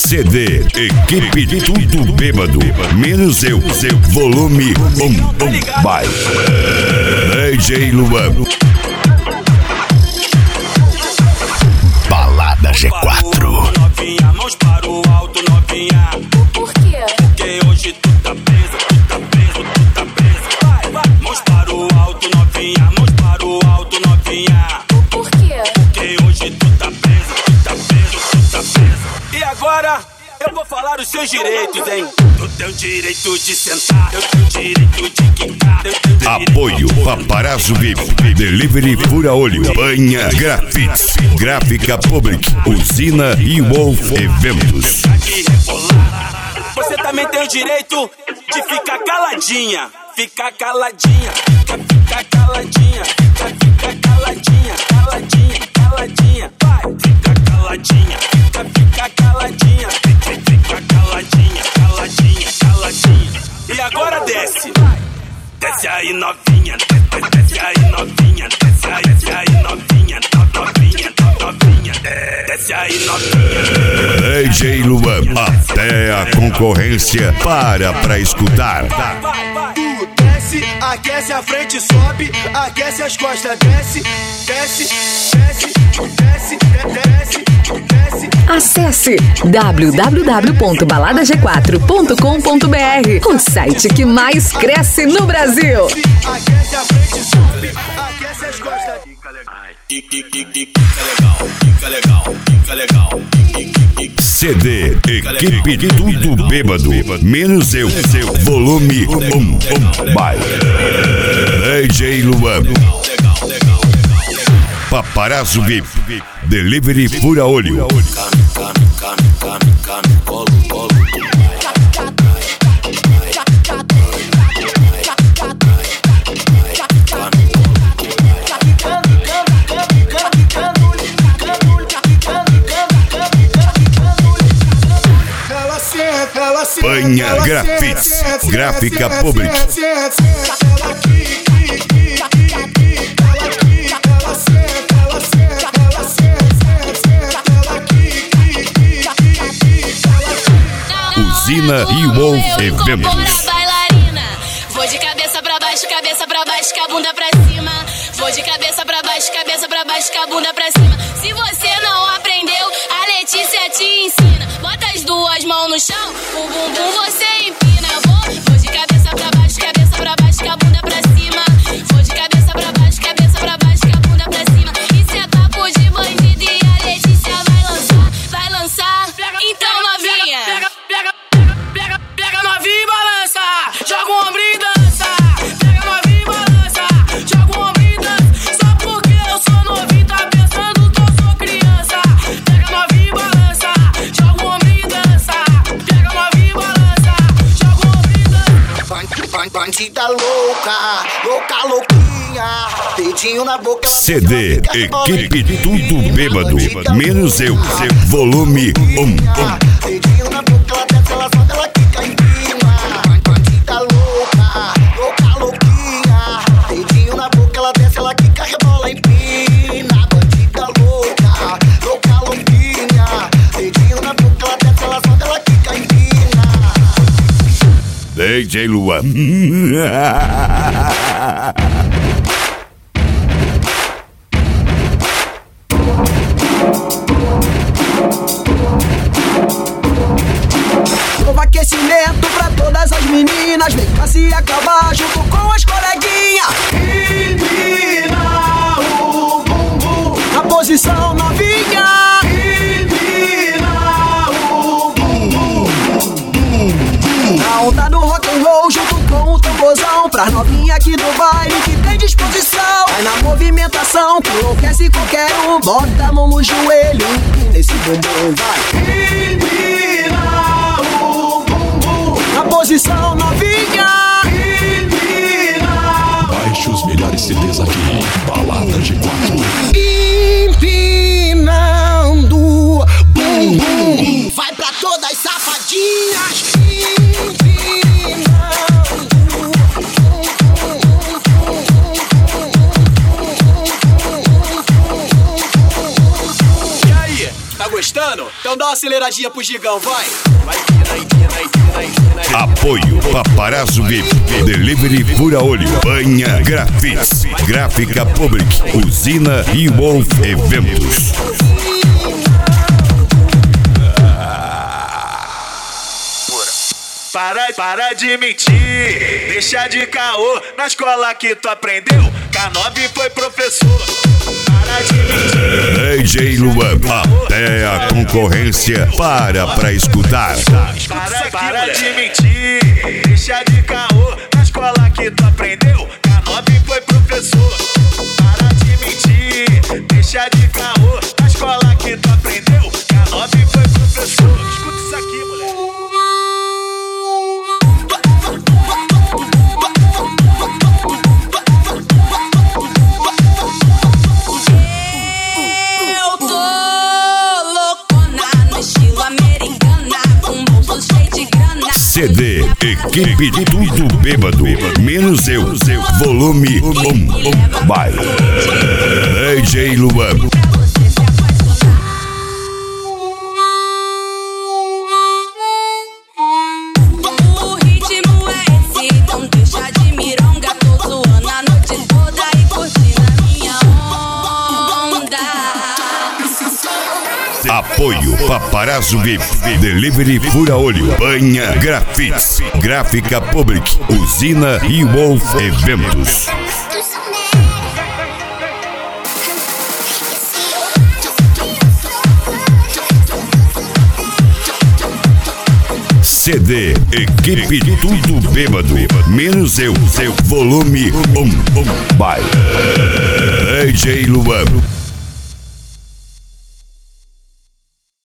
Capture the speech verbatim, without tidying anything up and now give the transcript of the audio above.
C D, equipe tudo bêbado, menos eu, seu volume um, um, vai. D J Luan. Balada G quatro. Novinha, mãos para o alto, novinha. Por quê? Porque hoje tu tá preso, tu tá preso, tu tá preso. Vai, vai. Mãos para o alto, novinha, mãos para o alto, novinha. Por quê? Porque hoje tu tá preso, tu tá preso, tu tá preso. E agora eu vou falar os seus direitos, hein? Tu tem o direito de sentar, eu tenho o direito de quicar. Apoio Paparazzo V I P, Delivery Fura Olho, Banha Grafite, Gráfica Public, Usina e Wolf Eventos. Você também tem o direito de ficar caladinha, ficar caladinha, fica, fica caladinha, fica, fica caladinha, caladinha, caladinha, vai, fica caladinha, fica, fica caladinha, fica, fica caladinha, caladinha, caladinha. E agora desce, desce aí novinha, desce aí novinha, desce aí, desce aí novinha, novinha, novinha, desce aí novinha. D J Luan, até a concorrência para pra escutar. Tu desce, aquece a frente, sobe, aquece as costas, desce, desce, desce, desce, desce, desce. Acesse w w w ponto balada g quatro ponto com ponto b r, o site que mais cresce no Brasil. Aquece a frente, sobe, aquece as costas. Fica legal, fica legal, fica legal. C D, equipe tudo bêbado, menos eu, seu volume um, um, vai. D J Luan. Paparazzo V I P, Delivery Fura Olho. Banha Grafite, Gráfica Public. Usina e Wolf Eventos. Vou de cabeça pra baixo, cabeça pra baixo, com a bunda pra cima. Vou de cabeça pra baixo, cabeça pra baixo, com a bunda pra cima. Se você não aprendeu, a Letícia te ensina. Bota as duas mãos no chão, o bumbum você empina. Vou, vou de cabeça pra baixo, cabeça pra baixo, com a bunda pra cima. Vou de cabeça pra baixo, cabeça pra baixo, com a bunda pra cima. Isso é papo de bandido e a Letícia vai lançar, vai lançar. Então novinha, Pega, pega, pega, pega, pega novinha e balança. Joga o ombro e dança. Pega novinha e balança. Joga o ombro e dança. Só porque eu sou novinho, tá pensando que eu sou criança. Pega novinha e balança. Joga o ombro e dança. Pega novinha e balança. Joga o ombro e dança. Bandida louca, louca, louquinha. Dedinho na boca. C D, equipe tudo bêbado, menos eu, seu volume um, um. Dedinho na boca, ela desce, ela sobe, ela quica em cima. Bandida louca, louca, louquinha. Dedinho na boca, ela desce, ela quica, rebola, empina. Bandida louca, louca, louquinha. Dedinho na boca, ela desce, ela sobe, ela quica, empina. D J Luan. Novo aquecimento pra todas as meninas. Vem pra se acabar junto com as coleguinhas. Empina o bumbum na posição novinha. Empina o bumbum. Na onda do rock and roll junto com o tamborzão. Pras novinha aqui do baile que tem disposição. Vai na movimentação que enlouquece qualquer um. Bota a mão no joelho, empina esse bumbum, vai. Empina o bumbum na posição novinha. Empina. Baixe os melhores C Ds aqui, Balada G quatro. Empinando bumbum. Vai pra todas as safadinhas. Tá gostando? gostando? Então dá uma aceleradinha pro Gigão, vai. Apoio Paparazzo V I P, Delivery Fura Olho, Banha Grafits, Gráfica Public, Usina e Wolf Eventos. Para, para de mentir, deixa de caô. Na escola que tu aprendeu, K nove foi professor. Para de mentir, D J Luan, até a concorrência para pra escutar. Para, para de mentir, deixa de caô. Na escola que tu aprendeu, K nove foi professor. Para de mentir, deixa de caô. Na escola que tu aprendeu, K nove foi professor. Escuta isso aqui, moleque. C D, equipe tudo bêbado, menos eu, volume um, um, vai. D J Luan. O ritmo é esse, então deixa de mironga. Tô zoando a noite toda e curtindo a minha onda. Apoio Paparazzo V I P, Delivery Fura Olho, Banha Grafits, Gráfica Public, Usina e Wolf Eventos. C D, equipe tudo bêbado, menos eu, volume um, um, vai. D J Luan.